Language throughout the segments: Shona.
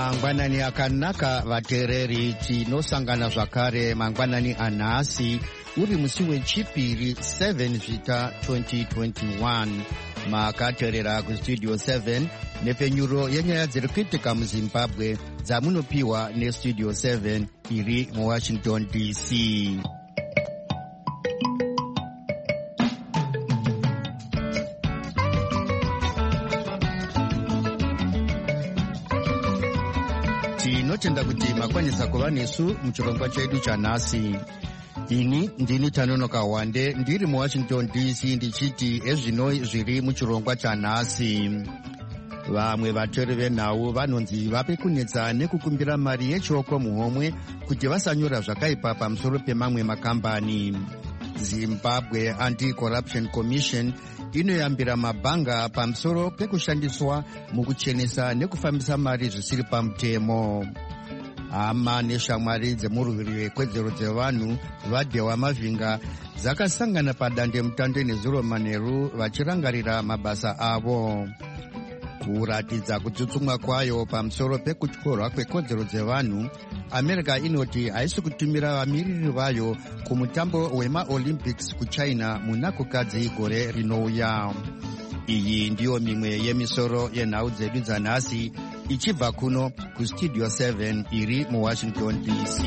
Mangwanani akanaka vateereri, tinosangana zvakare mangwanani anhasi uri musi wechipiri 7 zvita 2021. Makateerera kustudio 7 nepfenyuro yenyaya dziri kuitika muzimbabwe dzamunopiwa nestudio 7 iri muwashington dc. Tinotenda kuti makwanisa kuva nesu muchirongwa chedu chanhasi. Ini ndini Tanonoka Wande ndiri muwashington dc ndichiti ezvino zviri muchirongwa chanhasi. Vamwe vatori venhau vanonzi vape kunetsa nekukumbira mari yechioko muhomwe kuti vasanyora zvakaipa pamusoro pemamwe makambani. Zimbabwe Anti-Corruption Commission inoyambira mabhanga pamusoro pekushandiswa mukuchenesa nekufambisa mari zvisiri pamutemo. Hama neshamwari dzemurwiri wekodzero dzevanhu vaDhewa Mavhinga dzakasangana padande mutande neZuro Manheru vachirangarira mabasa avo. Kuratidza kutsutsumwa kwayo pamusoro pekutyorwa kwekodzero dzevanhu, America inoti haisi kutumira vamiriri vayo kumutambo wemaOlympics kuChina munakukadzi gore rinouya. Iyi ndiyo mimwe yemisoro yenhau dzedu dzanhasi ichibva kuno kustudio 7 iri muwashington dc.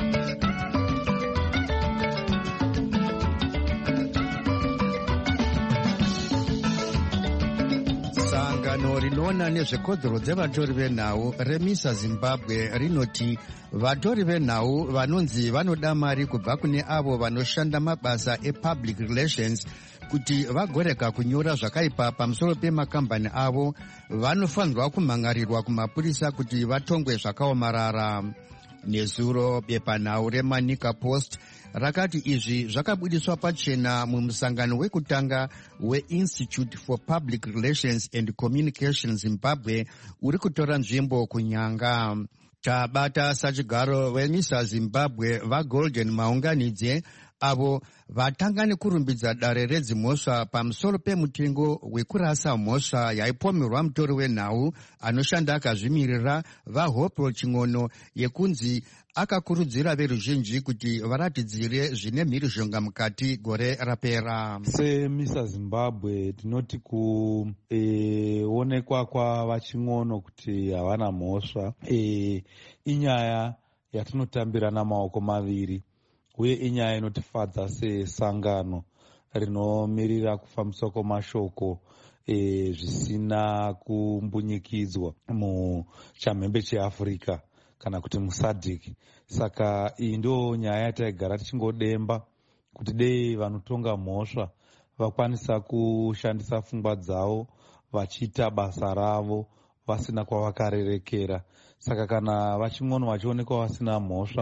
Sangano rinoona nezvekodzero dzevatori venhau remisa Zimbabwe rinoti vatori venhau vanonzi vanoda mari kubva kune avo vanoshanda mabasa epublic relations kuti vagorega kunyora zvakaipa pamusoro pemakambani avo, vanofanirwa kumhangarirwa kumapurisa kuti vatongwe zvakaomarara. Nezuro bepanhau reManika Post rakati izvi zvakabudiswa pachena mumusangano wekutanga weInstitute for Public Relations and Communication Zimbabwe uri kutora nzvimbo kunyanga. Tabata sachigaro venyisa Zimbabwe vaGolden Maunganidze avo vatanga nekurumbidza dare redzimhosva pamusoro pemutengo wekurasa mhosva yaipomerwa mutori wenhau anoshanda akazvimirira vaHopewell Ching'ono yekunzi akakurudzira veruzhinji kuti varatidzire zvine mhirizhonga mukati gore rapera. Semisa Zimbabwe tinoti kuonekwa kwavaChing'ono kuti havana mhosva inyaya yatinotambira namaoko maviri, uye inyaya inotifadza sesangano rinomirira kufambiswa kwamashoko zvisina kumbunyikidzwa muchamhembe cheAfrica kana kuti muSADC. Saka iyi ndio nyaya yataigara tichingodemba kuti dei vanotonga mhosva vakwanisa kushandisa pfungwa dzavo vachiita basa ravo vasina kwavakarerekera. Saka kana vaChing'ono vachionekwa vasina mhosva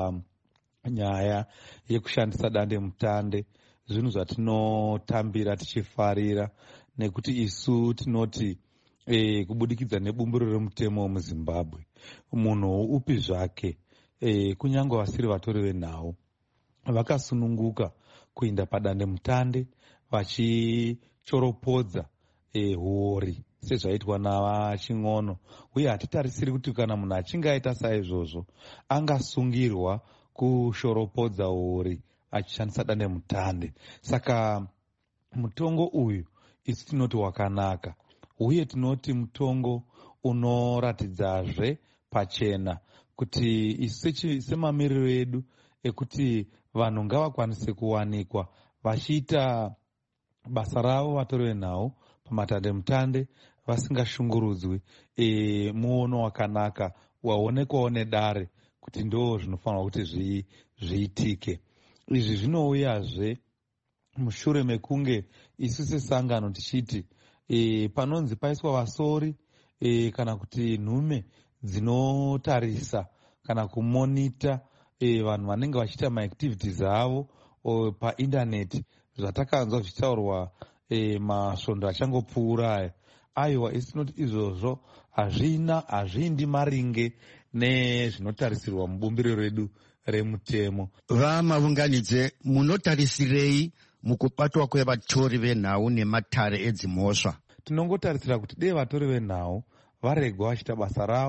panyaya yekushandisa dande mutande, zvinhu zvatinotambira tichifarira, nekuti isu tinoti kubudikidza nebumbiro remutemo muZimbabwe, munhu upi zvake kunyange vasiri vatori venhau vakasununguka kuenda padande mutande vachichoropodza hori sezvaitwa navaChing'ono, uye hatitarisiri kuti kana munhu achinge aita saizvozvo angasungirwa kushoropodza hori achishandisa dande mutande. Saka mutongo uyu isi tinoti wakanaka, uye tinoti mutongo unoratidzazve pachena kuti isu semamiriro edu ekuti vanhu ngavakwanise kuwanikwa vachiita basa ravo vatori venhau pamatande mutande vasingashungurudzwi, muono wakanaka waonekwawo nedare kuti ndo zvinofanirwa kuti zviitike. Izvi zvinouyazve mushure mekunge isu sesangano tichiti panonzi paiswa vasori kana kuti nhume dzinotarisa kana kumonita vanhu vanenge vachiita maactivities avo paindaneti, zvatakanzwa zvichitaurwa masvondo achangopfuura aya. Aiwa, isi tinoti izvozvo hazviindi maringe nezvinotarisirwa mubumbiro redu remutemo. VaMaunganidze, munotarisirei mukubatwa kwevatori venhau nematare edzimhosva? Tinongotarisira kuti dei vatori venhau varegwa vachiita basa ravo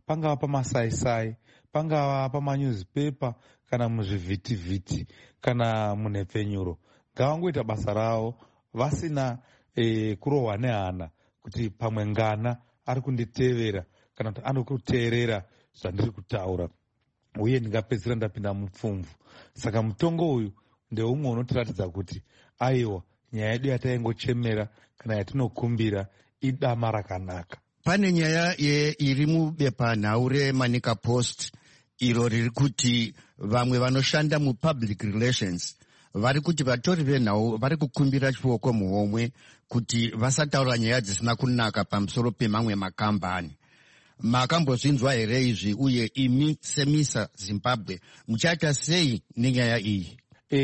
pangava pamasaisai, pangava pamanewspaper, kana muzvivhitivhiti, kana munhepfenyuro, ngavangoita basa ravo vasina kurohwa nehana kuti pamwe ngana ari kunditevera kana kuti ano kuteerera zvandiri kutaura, uye ndingapedzisira ndapinda mupfumvu. Saka mutongo uyu ndeumwe unotiratidza kuti aiwa, nyaya yedu yataingochemera kana yatinokumbira idama rakanaka. Pane nyaya iri mubepanhau reManika Post iro riri kuti vamwe vanoshanda mupublic relations vari kuti vatori venhau vari kukumbira chioko muhomwe kuti vasataura nyaya dzisina kunaka pamusoro pemamwe makambani. Makambozvinzwa here izvi, uye imi semisa Zimbabwe muchaita sei nenyaya iyi?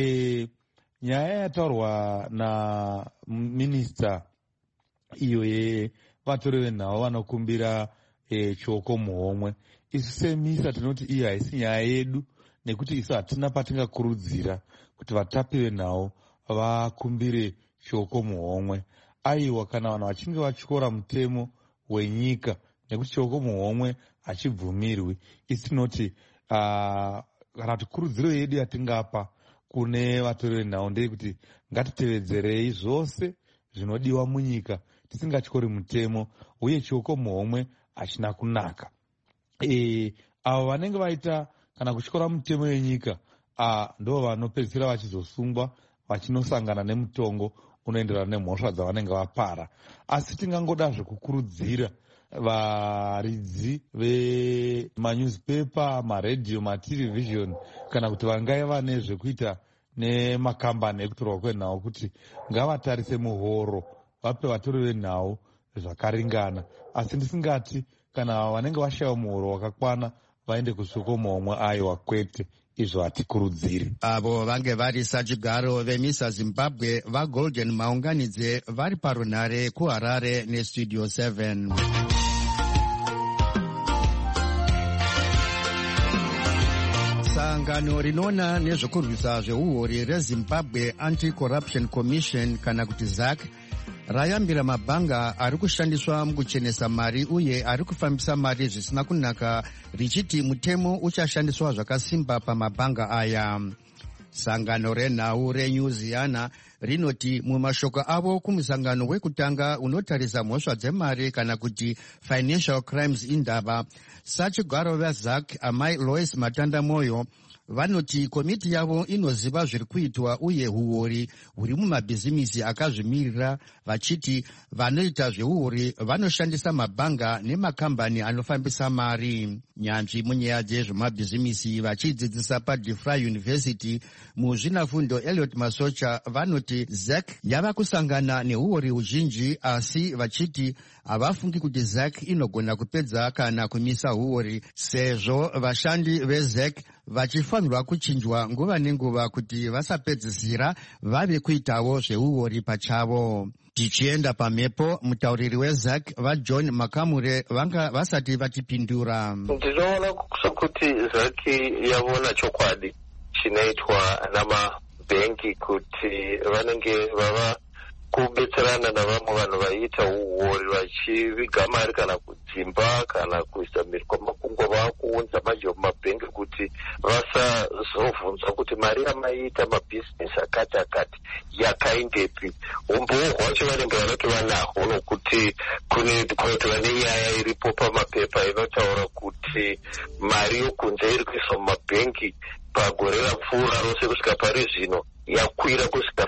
Nyaya yataurwa naminista iyo yevatori venhau vanokumbira chioko muhomwe, isu semisa tinoti iyi haisi nyaya yedu, nekuti isu hatina patingakurudzira kuti vatapi venhau vakumbire chioko muhomwe. Aiwa, kana vanhu vachinge vatyora mutemo wenyika, nekuti chioko muhomwe hachibvumirwi, isi tinoti kana kuti kurudziro yedu yatingapa kune vatori venhau ndeyekuti ngatitevedzerei zvose zvinodiwa munyika tisingatyori mutemo, uye chioko muhomwe hachina kunaka. Avo vanenge vaita kana kutyora mutemo yenyika ndo vanopedzisira vachizosungwa vachinosangana nemutongo unoenderana nemhosva dzavanenge vapara. Asi tingangoda zvekukurudzira varidzi vemanewspaper, maredhiyo, matelevhizhoni, kana kuti vangaiva nezvekuita nemakambani ekutorwa kwenhau, kuti ngavatarise muhoro vape vatori venhau zvakaringana. Asi ndisingati kana vanenge vashayiwa muhoro wakakwana vaende kuchioko muhomwe, aiwa kwete, izvo hatikurudziri. Avo vange vari sachigaro vemisa Zimbabwe vaGolden Maunganidze vari parunhare kuHarare neStudio 7. Sangano rinoona nezvekurwisa zveuhori reZimbabwe Anti-Corruption Commission kana kuti ZAC rayambira mabhanga ari kushandiswa mukuchenesa mari uye ari kufambisa mari zvisina kunaka, richiti mutemo uchashandiswa zvakasimba pamabhanga aya. Sangano renhau reNyuziana rinoti mumashoko avo kumusangano wekutanga unotarisa mhosva dzemari kana kuti Financial Crimes Indaba, sachigaro veZAC amai Lois Matanda Moyo vanoti komiti yavo inoziva zviri kuitwa uye huori huri mumabhizimisi akazvimirira, vachiti vanoita zveuhori vanoshandisa mabhanga nemakambani anofambisa mari. Nyanzvi munyaya dzezvemabhizimisi vachidzidzisa paDeFry University muzvinafundo Elliot Masocha vanoti ZAC yava kusangana neuhori huzhinji, asi vachiti havafungi kuti ZAC inogona kupedza kana kumisa huori, sezvo vashandi veZAC vachifanirwa kuchinjwa nguva nenguva kuti vasapedzisira vave kuitawo zveuhori pachavo. Tichienda pamhepo, mutauriri weZAC vaJohn Makamure vanga vasati vatipindura. Ndinoona sokuti ZAC yavona chokwadi chinoitwa namabhengi kuti vanenge vava kubetserana navamwe vanhu vaiita uori vachiviga mari kana kudzimba kana kuisa mhiri kwamakungwa vakuunza manje mumabhengi kuti vasazovhunzwa kuti mari yamaita mabhizinesi akati akati yakaindepi. Umboo hwacho vanenge vanoti vanahwo nokuti kunotova nenyaya iripo pamapepa inotaura kuti mari yokunze iri kuiswa mumabhengi pagore rapfuura rose kusvika pari zvino yakwira kusvika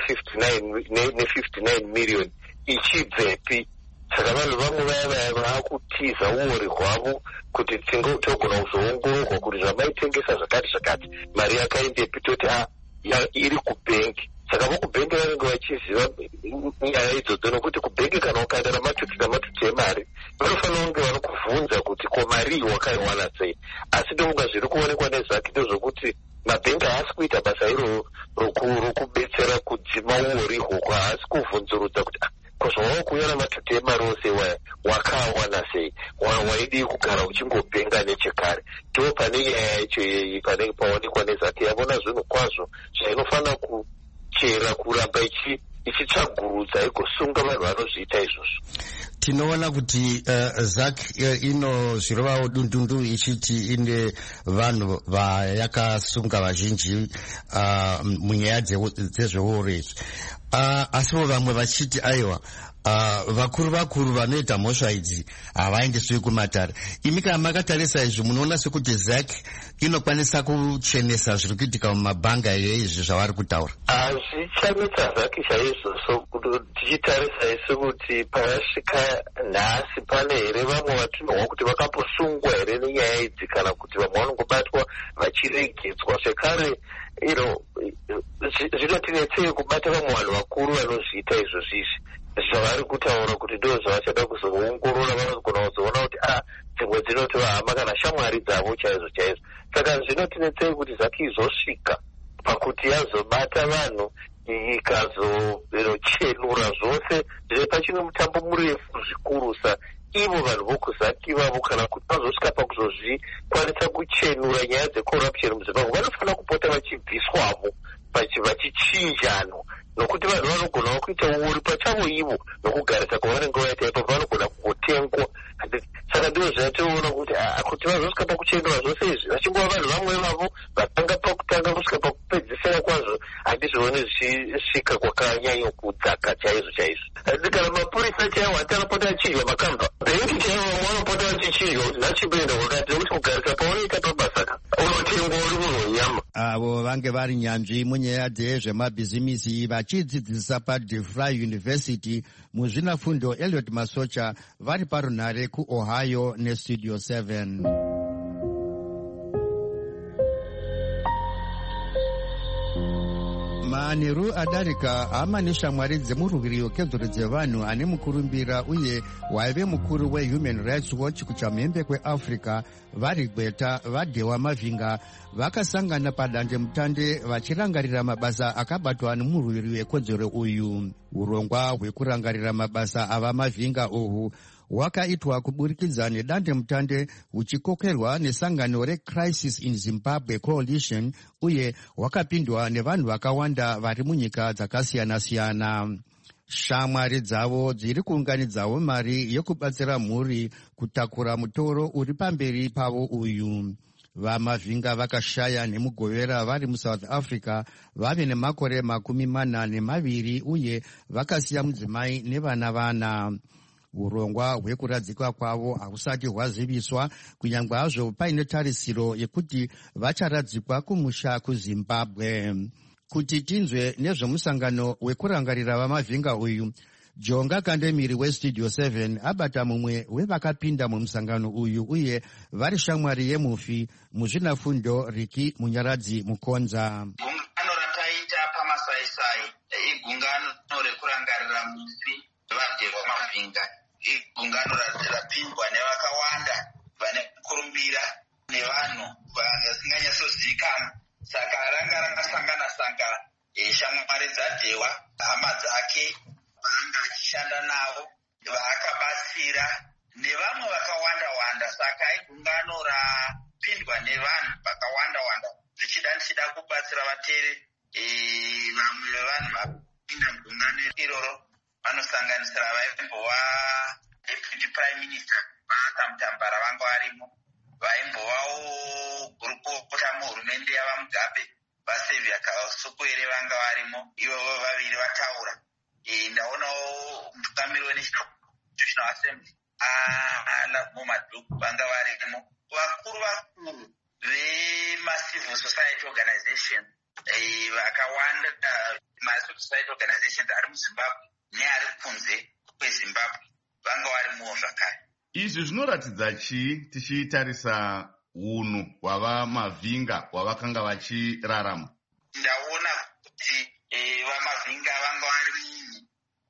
59 million. Ichibvepi? Saka vanhu vamwe vaya vaakutiza uori hwavo kuti togona kuzoongororwa kuti zvamaitengesa zvakati mari yakaindepi, toti iri kubhengi. Saka vokubhengi vanenge vachiziva nyaya idzodzo, nokuti kubhengi kana ukaenda namatuti emari vanofanira kunge vanokubvunza kuti ko mari wakaiwana sei. Asi ndonga zviri kuonekwa neZAC ndezvokuti mabhengi haasi kuita basa iro rokubetsera kudzima uori hwoko, haasi kuvhunzurudza kuti kozvawa kuuya namatuti emari ose waya wakawana sei, waidii kugara uchingobhenga nechekare. Ndo pane nyaya yacho iyeyi panenge paonekwa neZAC yavona zvinhu kwazvo zvainofanira kuchera kuramba ichitsvagurudza igosunga vanhu vanozviita izvozvo. tinoona kuti ZAC inozvirovawo dundundu ichiti ine vanhu vayakasunga vazhinji munyaya dzezveurezi, asiwo vamwe vachiti aiwa vakuru vanoita mhosva idzi havaendeswi kumatare. Imi kana makatarisa izvi munoona sekuti ZAC inokwanisa kuchenesa zviri kuitika mumabhanga izvi zvavari kutaura? Hazvichanetsa ZAC chaizvo, so tichitarisa sekuti parasvika nhasi pane here vamwe vatinonwa kuti vakaposungwa here nenyaya idzi, kana kuti vamwe vanongobatwa vachiregedzwa. Zvekare zvinotinetsei kubata vamwe vanhu vakuru vanozviita izvozvizvi zvavari kutaura kuti ndo zvavachada kuzoongorora. Vanogona kuzoona kuti dzimwe dzinoti vahamba kana shamwari dzavo chaizvo chaizvo. Saka zvinotinetsei kuti ZAC izosvika pakuti yazobata vanhu ikazochenura zvose zviri pachino mutambo murefu zvikurusa. Ivo vanhu vokuZAC ivavo kana kuti vazosvika pakuzozvikwanisa kuchenura nyaya dzecorruption muZimbabwe, vanofanira kupota vachibviswavo vachichinjano, nokuti vanhu vanogonawo kuita uori pachavo ivo nokugarisa kwavanenge vaita ipo vanogona kungotengwa. Saka ndizvo zvatoona kuti vazosvika pakuchenura zvose izvi vachingova vanhu vamwe vavo vatanga pakutanga kusvika pakupedzisira kwazvo, handizvioni zvichisvika kwakanyanya kudzaka chaizvo chaizvo. Kana mapurisa chaiwo atanopota achidya makamba bhengi chaiwo vamwe vanopota vachichinjwa kuti zvachimbenda kwakati, nekuti kugarisa paunoita pabasa unotengwa uri munhu wenyama. Avo vange vari nyanzvi munyaya dzezvemabhizimisi vachidzidzisa paDeFry University muzvinafundo Elliot Masocha vari parunhare kuOhio neStudio 7. Manheru adarika hama neshamwari dzemurwiri wekedzero dzevanhu ane mukurumbira uye waive mukuru weHuman Rights Watch kuchamhembe kweAfrica vari Gweta vaDhewa Mavhinga vakasangana padandemutande vachirangarira mabasa akabatwa nemurwiri wekodzero uyu. Urongwa hwekurangarira mabasa ava Mavhinga uhu hwakaitwa kuburikidza nedandemutande huchikokerwa nesangano reCrisis in Zimbabwe Coalition uye hwakapindwa nevanhu vakawanda vari munyika dzakasiyana-siyana. Shamwari dzavo dziri kuunganidzawo mari yokubatsira mhuri kutakura mutoro uri pamberi pavo uyu. VaMavhinga vakashaya nemugovera vari muSouth Africa vave nemakore 42 uye vakasiya mudzimai nevana. Urongwa hwekuradzikwa kwavo hausati hwaziviswa, kunyange hazvo paine tarisiro yekuti vacharadzikwa kumusha kuZimbabwe. Kuti tinzwe nezvemusangano wekurangarira vaMavhinga uyu, Jonga Kandemiri weStudio 7 abata mumwe wevakapinda mumusangano uyu uye vari shamwari yemufi muzvinafundo Riki Munyaradzi Mukonza. Gungano rataita pamasaisai igungano rekurangarira mufi vaDhewa Mavhinga, igungano rapindwa nevakawanda vane kurumbira nevanhu vasinganyasozivikanwa. Saka ranga rakasangana shamwari dzaDhewa, hama dzake vaanga achishanda navo, vaakabatsira nevamwe vakawanda. Saka igungano rapindwa nevanhu vakawanda zvichida kubatsira vateere. Vamwe vevanhu vapinda mugungano iroro vanosanganisira vaimbova Deputy Prime Minister vakamutambara vanga varimo, vaimbovawo gurukota muhurumende yavaMugabe vaSevia Kasukwere vanga varimo, ivovo vaviri vataura. Ndaonawo mutungamiri weNational Assembly mumadhuku vanga varimo, vakuru vemacivil society organization vakawanda, macivil society organizations ari muZimbabwe neari kunze kweZimbabwe vanga varimuwo zvakare. Izvi zvinoratidza chii tichitarisa unhu hwavaMavhinga hwavakanga vachirarama? Ndaona kuti vaMavhinga vanga vari munhu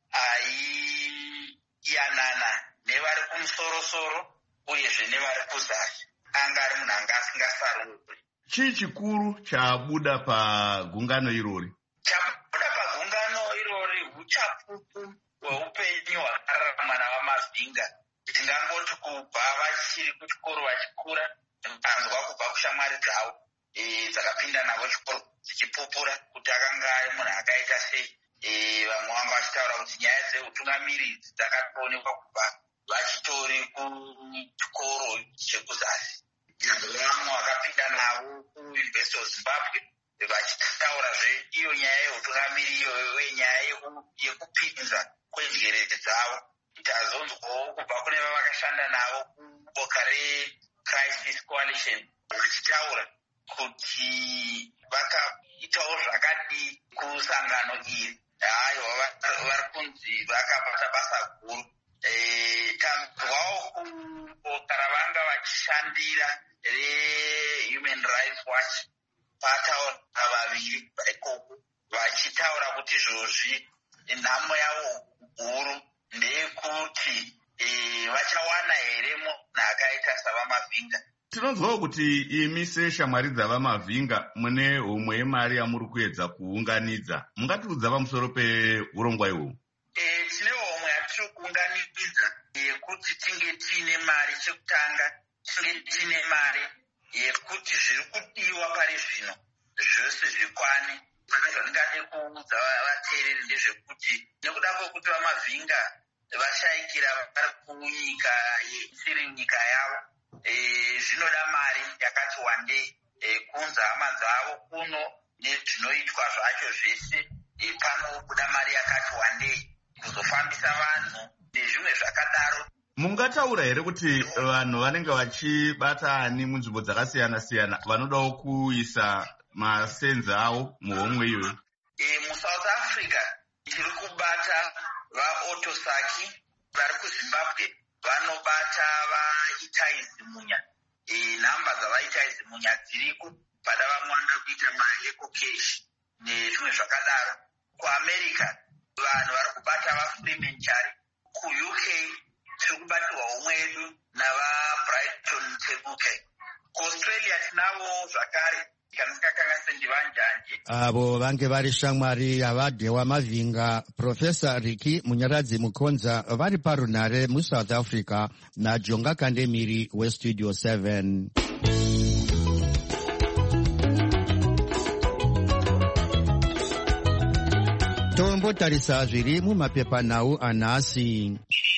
aiyanana nevari kumusorosoro uyezve nevari kuzasi, anga ari munhu anga asingasarurwi. Chii chikuru chabuda pagungano irori? Chabuda pagungano irori uchapupu hweupenyu hwakararama navaMavhinga. Ndingangoti kubva vachiri kuchikoro vachikura, anzwa kubva kushamwari dzavo dzakapinda navo chikoro dzichipupura kuti akanga ari munhu akaita sei. Vamwe vanga vachitaura kuti nyaya dzeutungamiri dzakatoonekwa kubva vachitori kuchikoro chekuzasi. Vamwe vakapinda navo kuUniversity of Zimbabwe vachitaurazve iyo nyaya yeutungamiri wenyaya yekupinza kwenjere dzavo. Tazonzwawo kubva kune vavakashanda navo kuboka reCrisis Coalition vachitaura kuti vakaitawo zvakadii kusangano iri. Haiwa, vari kunzi vakabata basa guru. Tanzwawo kuboka ravanga vachishandira reHuman Rights Watch pataura vaviri ikoko vachitaura kuti izvozvi nhamo yavo guru ndeyekuti vachawana here munhu akaita savamavhinga. Tinonzwawo kuti imi seshamwari dzavamavhinga mune homwe yemari yamuri kuedza kuunganidza. Mungatiudza pamusoro peurongwa ihwohwu? Tine homwe yatiri kuunganidza yekuti tinge tiine mari. Chekutanga tinge tiine mari yekuti zviri kudiwa pari zvino zvose zvikwane. Saka zvandingade kuudza vateereri ndezvekuti nekuda kwekuti vamavhinga vashayikira vari kunyika isiri nyika yavo, zvinoda mari yakati wandei kunza hama dzavo kuno nezvinoitwa zvacho zvese. Panobuda mari yakati wandei kuzofambisa vanhu nezvimwe zvakadaro. Mungataura here kuti vanhu vanenge vachibata ani munzvimbo dzakasiyana-siyana vanodawo kuisa masenzi avo muhomwe iyoyo? MuSouth Africa tiri kubata vaOtosaki vari kuZimbabwe vanobata vaItai Zimunya. Nhamba dzavaitai Zimunya dziriko pada vamwe vanoda kuita maEcocash nezvimwe zvakadaro. KuAmerica vanhu vari kubata vaFreeman Chari. KuUK tiri kubatirwa homwe yedu navaBrighton Tebuke. KuAustralia tinavo zvakare avo vange vari shamwari yavadhewa mavhinga Profesa Riki Munyaradzi Mukonza vari parunhare muSouth Africa naJonga Kandemiri weStudio 7. Tombotarisa zviri mumapepanhau anhasi.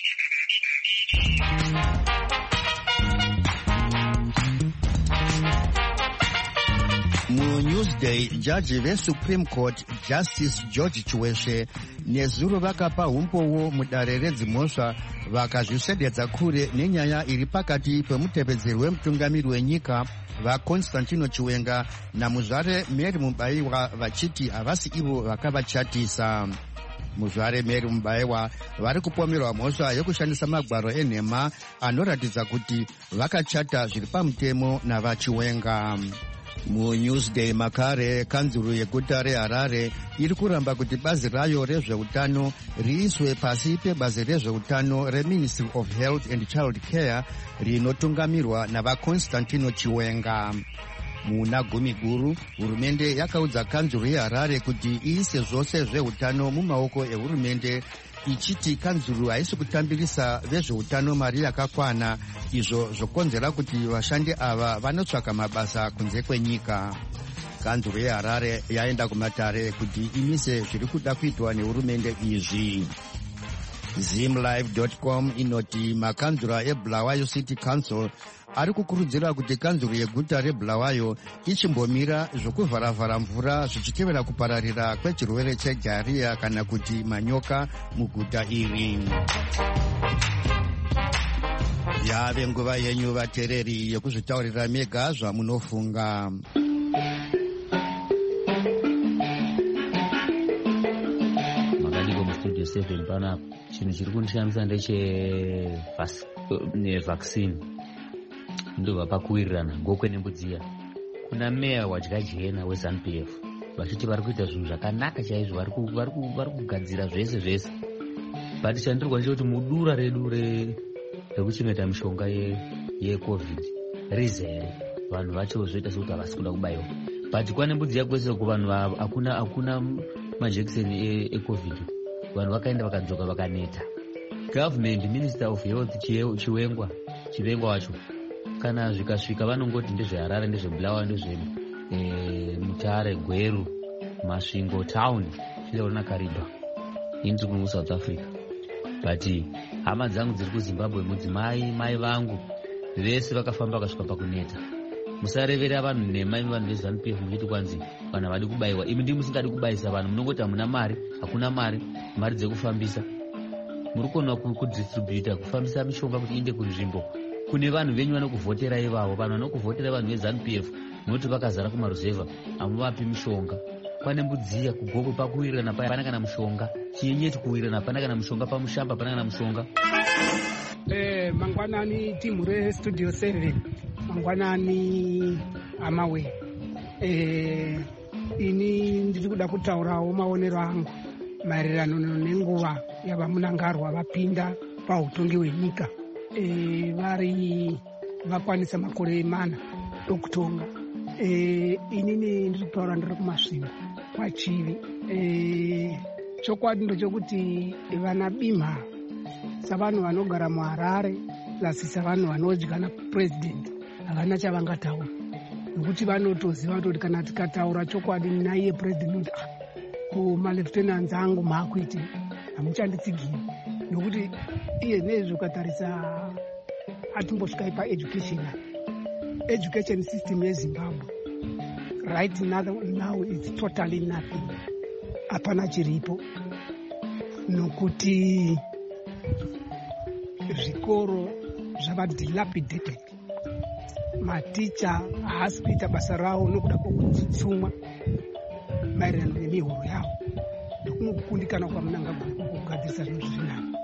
MuNewsday, jaji veSupreme Court Justice George Chiweshe nezuro vakapa umbowo mudare redzimhosva vakazvisvededza kure nenyaya iri pakati pemutevedzeri wemutungamiri wenyika vaConstantino Chiwenga namuzvare Mary Mubaiwa vachiti havasi ivo vakavachatisa. Muzvare Mary Mubaiwa vari kupomerwa mhosva yekushandisa magwaro enhema anoratidza kuti vakachata zviri pamutemo navaChiwenga. MuNewsday makare, kanzuru yeguta reHarare iri kuramba kuti bazi rayo rezveutano riiswe pasi pebazi rezveutano reMinistry of Health and Child Care rinotungamirwa navaConstantino Chiwenga. Muna gumi guru, hurumende yakaudza kanzuru yeHarare kuti iise zvose zveutano mumaoko ehurumende, ichiti kanzuru haisi kutambirisa vezveutano mari yakakwana, izvo zvokonzera kuti vashandi ava vanotsvaka mabasa kunze kwenyika. Kanzuru yeHarare yaenda kumatare kuti imise zviri kuda kuitwa nehurumende izvi. Zimlive.com inoti makanzura eBulawayo City Council ari kukurudzira kuti kanzuru yeguta reBulawayo ichimbomira zvokuvharavhara mvura zvichitevera kupararira kwechirwere chegariya kana kuti manyoka muguta iri. Yave nguva yenyu vateereri yekuzvitaurira mega zvamunofunga. Makadiko mustudio 7 panapa chinhu chiri kundishamisa ndechevaccine ndobva pakuwirirana ngokwe nembudziya. Kuna meya wadyajena weZANU-PF vachiti vari kuita zvinhu zvakanaka chaizvo, vari kugadzira zvese zvese, but chandirwa chekuti mudura redu rekuchengeta mishonga yeCovid rizere, vanhu vacho zvoita sekuti havasi kuda kubayiwa, but kwane mbudziya kwese kuvanhu hakuna majekiseni eCovid. Vanhu vakaenda vakadzoka vakaneta. Government Minister of Health Chivengwa wacho kana zvikasvika vanongoti ndezveHarare, ndezveBulawayo, ndezveMutare, Gweru, Masvingo Town, Chilewona Kariba. Ini tiri muSouth Africa. but hama dzangu dziri kuZimbabwe, mudzimai, mai vangu vese vakafamba vakasvika pakuneta. Musarevera vanhu nhema, imi vanhu veZANU-PF muchiti kwanzi vanhu havadi kubayiwa. Imi ndimi musingadi kubayisa vanhu, munongoti hamuna mari, hakuna mari dzekufambisa. Muri kuona kudistributa, kufambisa mishonga kuti iende kunzvimbo kune vanhu venyu vanokuvhotera ivavo. Vanhu vanokuvhotera vanhu veZANU-PF munoti vakazara kumaruzevha, hamuvapi mishonga. Pane mbudziya kugoko pakuwirirana paya hapana kana mushonga, chinyeti kuwirirana hapana kana mushonga, pamushamba hapana kana mushonga. Mangwanani timu reStudio 7, mangwanani amawe. Ini ndiri kuda kutaurawo maonero angu maererano nenguva yavamunangarwa vapinda pautongi hwenyika. Vari vakwanisa makore 4 okutonga. Inini ndiri kutaura ndiri kumasvingo kwaChivi. Chokwadi ndochokuti vana Bima savanhu vanogara muHarare plasi savanhu vanodya naPurezidendi havana chavangataura, nokuti vanotoziva kuti kana tikataura chokwadi naiye Purezidendi kumaleftenants angu maakuiti hamuchanditsigiri, nokuti iye nezvo ukatarisa atimbosvikai paeducation system yeZimbabwe right now it's totally nothing, hapana chiripo, nokuti zvikoro zvava dilapidated. Maticha haasi kuita basa ravo nokuda kwokutsutsumwa maererano nemihoro yavo, ndokunokukundikana kwamunangagwa kugadzirisa zvinhu zvirinani.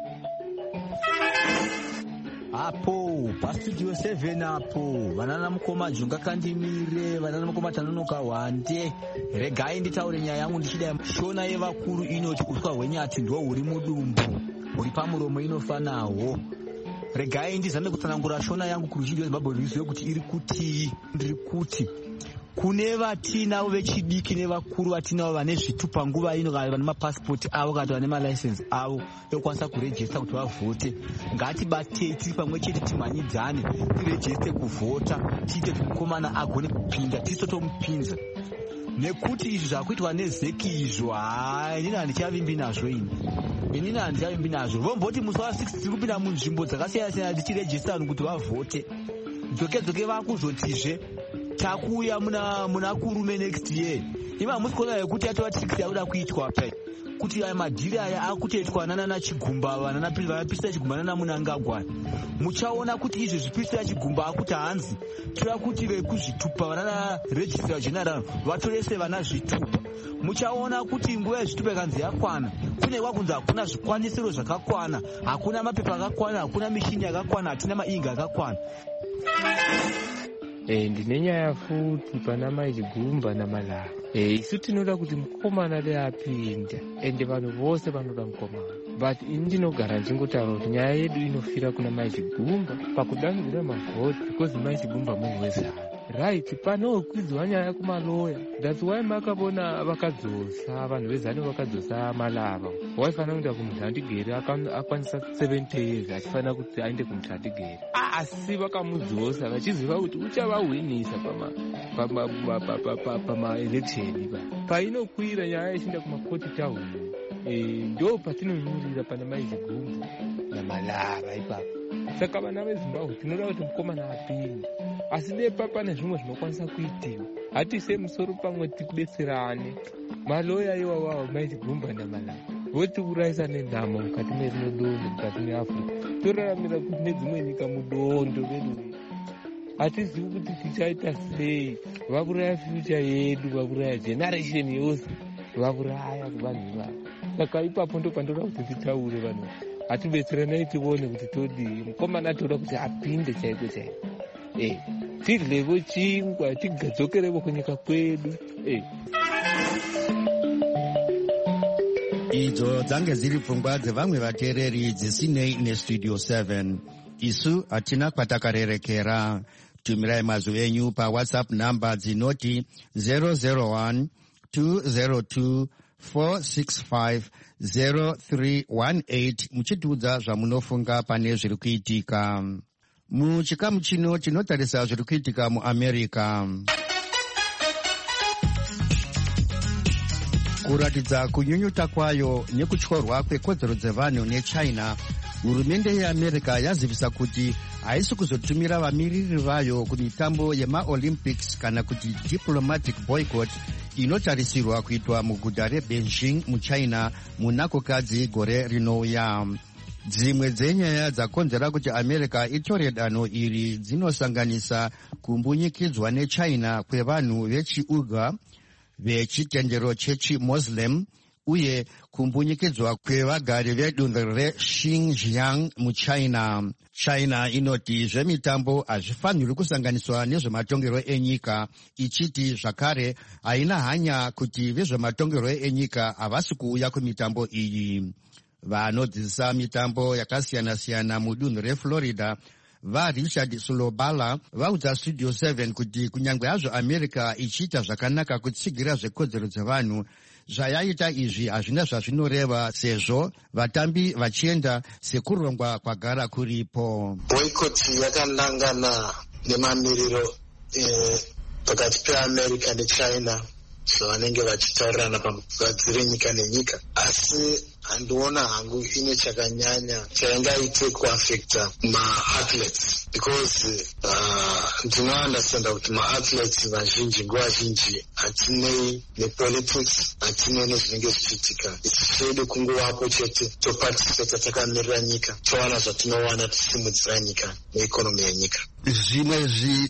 Apo paStudio 7 apo vanana mukoma Junga Kandimire, vanana mukoma Tanonoka Wande, regai nditaure nyaya yangu ndichida shona yevakuru inoti utwa hwenyati ndo huri mudumbu huri pamuromo inofanawo. Regai ndizame kutsanangura shona yangu kuruchidwe Zimbabwe rizive kuti iri kuti ndiri kuti kune vatinavo vechidiki nevakuru vatinavo vane zvitupa nguva ino, vane mapasipoti avo kana vane malaisensi avo ekwanisa kurejista kuti vavhote. Ngatibatei tiri pamwe chete, timhanyidzane tirejiste kuvhota, tiite kuti mukomana agone kupinda, tisotomupinza. Nekuti izvi zvakuitwa neZeki izvo inini handichavimbi nazvo. Inini handichavimbi nazvo. Vomboti musi wa6 tiri kupinda munzvimbo dzakasiyana-siyana tichirejista vanhu kuti vavhote. Dzoke vakuzotizve takuuya muna kurume next year. Ima hamusi kuona yekuti atova 6 yakuda kuitwa pai, kuti aya madhiri aya akutoitwa nana Chigumba, vanapisa Chigumba nana Munangagwa. Muchaona kuti izvi zvipisa Chigumba akuti hanzi tira kuti vekuzvitupa vanana registrar general vatorese vana zvitupa. Muchaona kuti nguva yezvitupa ikanzi yakwana, kune kwakunzi hakuna zvikwanisiro zvakakwana, hakuna mapepa akakwana, hakuna mishini yakakwana, hatina mainga akakwana. Ndine nyaya futi pana mai Chigumba naMalava. Isu tinoda kuti mukomana apinda, ende vanhu vose vanoda mukomana. But ini ndinogara ndingotaura kuti nyaya yedu inofira kuna mai Chigumba pakudanidzira mavhoti, because mai Chigumba munhu weZANU. Right, panokwidzwa nyaya kumaloya. That's why makabona vakadzosa vanhu veZANU vakadzosa Malava. Waifanira kuenda kumuthandigeri akwanisa 70 years achifanira kuti aende kumuthandigeri. Asi vakamudzosa vachiziva kuti uchavahwinisa pamaelection. Painokwira nyaya ichienda kumakoti tauni, ndo patinonyurira pana mai Chigumba naMalava ipapo. Saka vana veZimbabwe tinoda kuti mukomana apinde, asi nepa pane zvimwe zvinokwanisa kuitiwa. Hatise musoro pamwe tikudetserane. Maloya iwawawo mai Chigumba naMalava votiurayisa nenhamo mukati merino dondo, mukati meAfrica. Toraramira kuti nedzimwe nyika mudondo vedu. Hatizivi kuti tichaita sei. Vauraya future yedu, vauraya generation yose, vauraya vanhu ivavo. Saka ipapo ndo pandoda kuti titaure vanhu. Hatibetseranai tione kuti todii. Mukomana toda kuti apinde chaiko chaiko. Tidlevo chingwa, tigadzokerevo kunyika kwedu. Idzo dzange dziri pfungwa dzevamwe vateereri dzisinei neStudio 7. Isu hatina kwatakarerekera. Tumirai mazwi enyu paWhatsApp namba dzinoti 001 202 465 0318 muchitiudza zvamunofunga pane zviri kuitika. Muchikamu chino tinotarisa zviri kuitika muAmerica. kuratidza kunyunyuta kwayo nekutyorwa kwekodzero dzevanhu nechina, hurumende yeamerica yazivisa kuti haisi kuzotumira vamiriri vayo kumitambo yemaolympics kana kuti diplomatic boycott inotarisirwa kuitwa muguta rebeijing muchina muna kukadzi gore rinouya. Dzimwe dzenyaya dzakonzera kuti america itore danho iri dzinosanganisa kumbunyikidzwa nechina kwevanhu vechiuighur vechitendero chechimuslim uye kumbunyikidzwa kwevagari vedunhu reXinjiang muchina. China inoti zvemitambo hazvifanirwi kusanganiswa nezvematongerwo enyika, ichiti zvakare haina hanya kuti vezvematongerwo enyika havasi kuuya kumitambo iyi. Vanodzidzisa mitambo yakasiyana-siyana mudunhu reFlorida vaRichard Sulobala vaudza Studio 7 kuti kunyange hazvo America ichiita zvakanaka kutsigira zvekodzero dzevanhu, zvayaita izvi hazvina zvazvinoreva sezvo vatambi vachienda sekurongwa kwagara kuripo. Boycott yakanangana nemamiriro pakati peAmerica neChina zvavanenge vachitaurirana pamugadzire nyika nenyika, asi handiona hangu ine chakanyanya chaingaite kuafekta maathletes because ndinoandastanda kuti maathletes vazhinji nguva zhinji hatinei nepolitics, hatinei nezvinenge zvichiitika. Isi chedu kungovapo chete toparticipata takamirira nyika, towana zvatinowana tichisimudzira nyika neikonomi yenyika. Zvimwe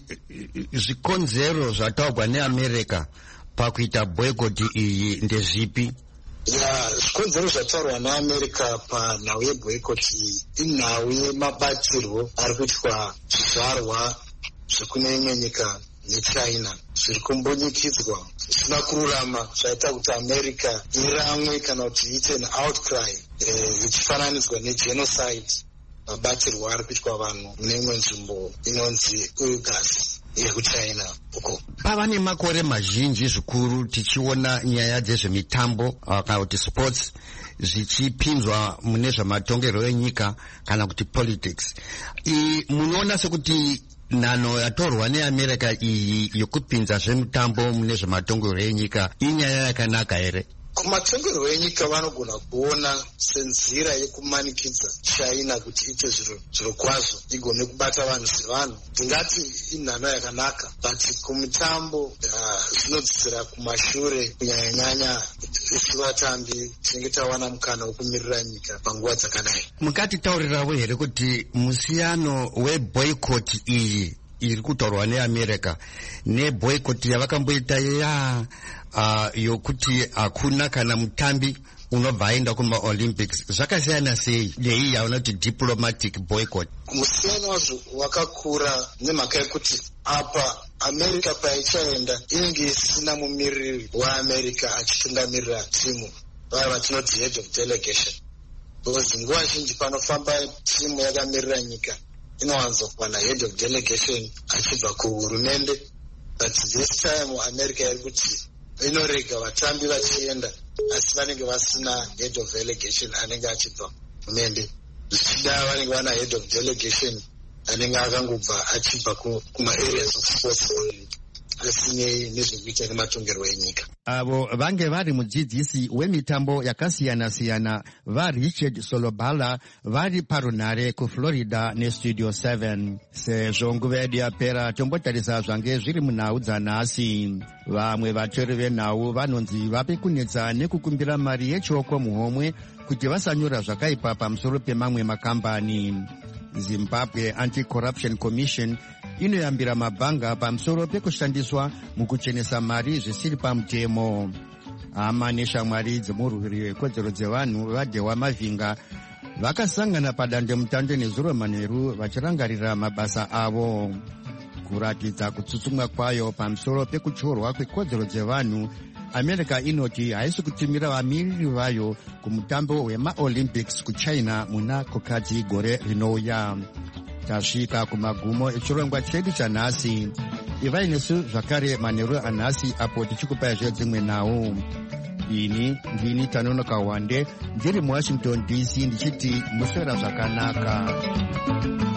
zvikonzero zvataurwa neAmerica pakuita boycott iyi ndezvipi? Zvikonzero zvataurwa neAmerica panhau yeboycott iyi inhau yemabatirwo ari kuitwa zvizvarwa zvekune imwe nyika nechina zviri kumbunyikidzwa zvisina kururama, zvaita kuti America iramwe kana kuti iite an outcry ichifananidzwa negenocide, mabatirwo ari kuitwa vanhu mune imwe nzvimbo inonzi Uyghurs yekuchina uko. Pava nemakore mazhinji zvikuru tichiona nyaya dzezvemitambo kana kuti sports zvichipinzwa mune zvematongerwo enyika kana kuti politics. Munoona sekuti nhano yatorwa neAmerica iyi yokupinza zvemitambo mune zvematongerwo enyika inyaya yakanaka here? Kumatongerwo enyika vanogona kuona senzira yekumanikidza China kuti ite zviro kwazvo igone kubata vanhu sevanhu. Ndingati inhano yakanaka, but kumitambo zvinodzisira kumashure kunyanya-nyanya isi vatambi tinenge tawana mukana wekumirira nyika panguva dzakadai. Mukatitaurirawo here kuti musiyano weboycott iyi iri kutaurwa neAmerica neboycott yavakamboita yokuti hakuna kana mutambi unobva aenda kumaolympics zvakasiyana sei neiyi yaunoti diplomatic boycott? Musiyano wazvo wakakura nemhaka yekuti apa America paichaenda inenge isina mumiriri waAmerica achitungamirira timu, vaya vatinoti head of delegation, because nguva zhinji panofamba timu yakamirira nyika inowanzokuwana head of delegation achibva kuhurumende, but this time America iri kuti inorega vatambi vachienda asi vanenge vasina head of delegation anenge achibva kuhurumende, zvichida vanenge vana head of delegation anenge akangobva achibva kuma-areas of sports only, asinei nezvekuita nematongerwo enyika. Avo vange vari mudzidzisi wemitambo yakasiyana-siyana vaRichard Solobala vari parunhare kuFlorida neStudio 7. Sezvo nguva yedu yapera tombotarisa zvange zviri munhau dzanhasi. Vamwe vatori venhau vanonzi vape kunetsa nekukumbira mari yechioko muhomwe kuti vasanyora zvakaipa pamusoro pemamwe makambani. Zimbabwe Anti-Corruption Commission inoyambira mabhanga pamusoro pekushandiswa mukuchenesa mari zvisiri pamutemo. Hama neshamwari dzemurwiri wekodzero dzevanhu vaDhewa Mavhinga vakasangana padandemutande nezuro manheru vachirangarira mabasa avo. Kuratidza kutsutsumwa kwayo pamusoro pekutyorwa kwekodzero dzevanhu, America inoti haisi kutumira vamiriri vayo kumutambo wemaolympics kuchina muna kukadzi gore rinouya. Tasvika kumagumo echirongwa chedu chanhasi. Ivai nesu zvakare manheru anhasi apo tichikupai zvedzimwe nhau. Ini ndini Tanonoka Wande ndiri muWashington DC ndichiti muswera zvakanaka.